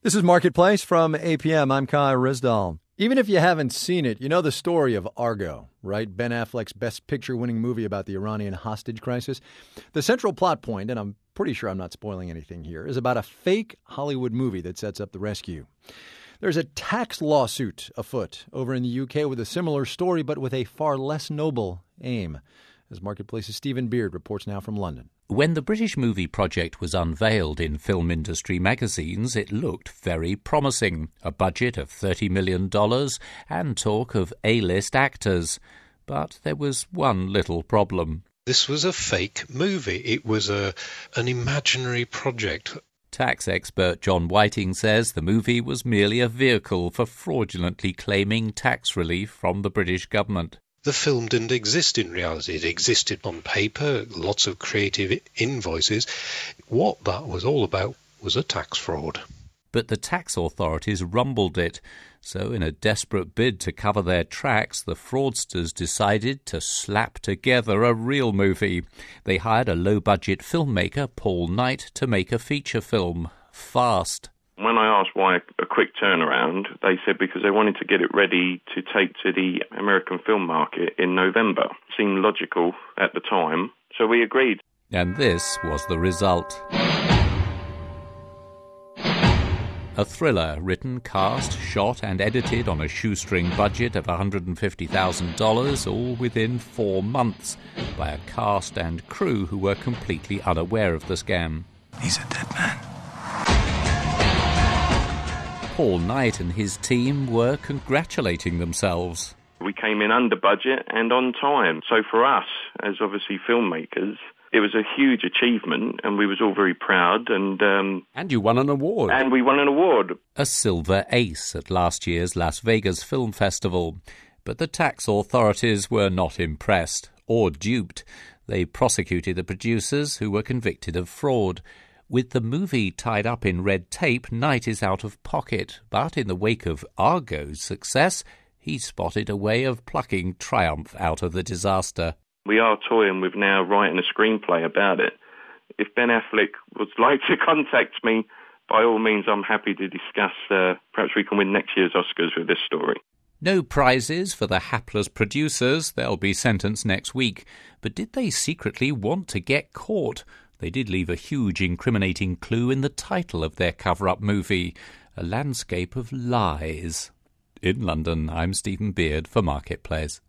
This is Marketplace from APM. I'm Kai Rizdal. Even if you haven't seen it, you know the story of Argo, right? Ben Affleck's Best Picture-winning movie about the Iranian hostage crisis. The central plot point, and I'm pretty sure I'm not spoiling anything here, is about a fake Hollywood movie that sets up the rescue. There's a tax lawsuit afoot over in the UK with a similar story, but with a far less noble aim. As Marketplace's Stephen Beard reports now from London. When the British Movie Project was unveiled in film industry magazines, it looked very promising. A budget of $30 million and talk of A-list actors. But there was one little problem. This was a fake movie. It was an imaginary project. Tax expert John Whiting says the movie was merely a vehicle for fraudulently claiming tax relief from the British government. The film didn't exist in reality. It existed on paper, lots of creative invoices. What that was all about was a tax fraud. But the tax authorities rumbled it. So in a desperate bid to cover their tracks, the fraudsters decided to slap together a real movie. They hired a low-budget filmmaker, Paul Knight, to make a feature film, Fast. When I asked why a quick turnaround, they said because they wanted to get it ready to take to the American film market in November. Seemed logical at the time, so we agreed. And this was the result. A thriller written, cast, shot and edited on a shoestring budget of $150,000, all within 4 months, by a cast and crew who were completely unaware of the scam. He's a dead man. Paul Knight and his team were congratulating themselves. We came in under budget and on time. So for us, as obviously filmmakers, it was a huge achievement and we was all very proud. And you won an award. And we won an award. A silver ace at last year's Las Vegas Film Festival. But the tax authorities were not impressed or duped. They prosecuted the producers who were convicted of fraud. With the movie tied up in red tape, Knight is out of pocket. But in the wake of Argo's success, he spotted a way of plucking triumph out of the disaster. We are toying with now writing a screenplay about it. If Ben Affleck would like to contact me, by all means, I'm happy to discuss. Perhaps we can win next year's Oscars with this story. No prizes for the hapless producers. They'll be sentenced next week. But did they secretly want to get caught? They did leave a huge incriminating clue in the title of their cover-up movie, A Landscape of Lies. In London, I'm Stephen Beard for Marketplace.